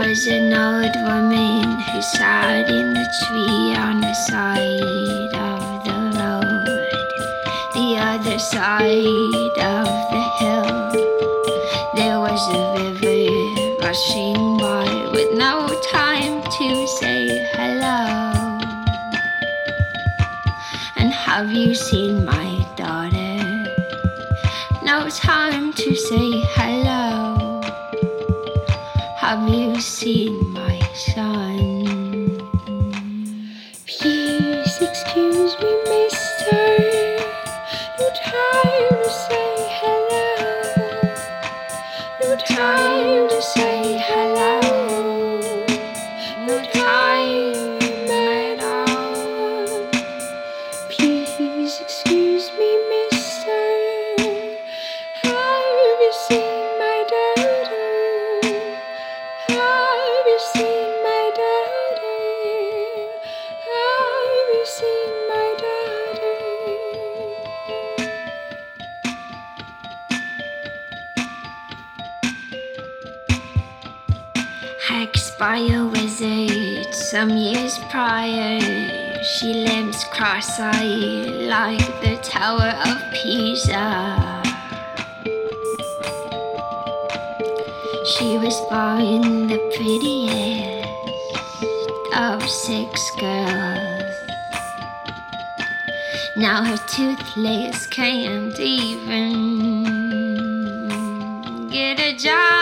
was an old woman who sat in the tree on the side of the road, the other side of the hill. There was a river rushing by with no time to say hello. And have you seen my daughter? No time to say hello. Have you seen my son? Please excuse me, mister. No time to say hello. No time to say hello. No time at all. Please excuse me, mister. Have you seen my daughter? Have you seen my daughter? Have you seen my daughter? Hexed by a wizard some years prior, she limps cross-eyed like the Tower of Pisa. She was born the prettiest of 6 girls. Now her toothless can't even get a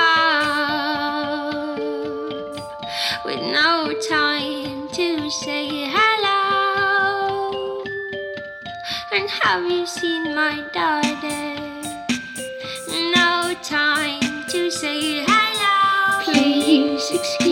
job, with no time to say hello. And have you seen my daughter? No time to say hello. Please excuse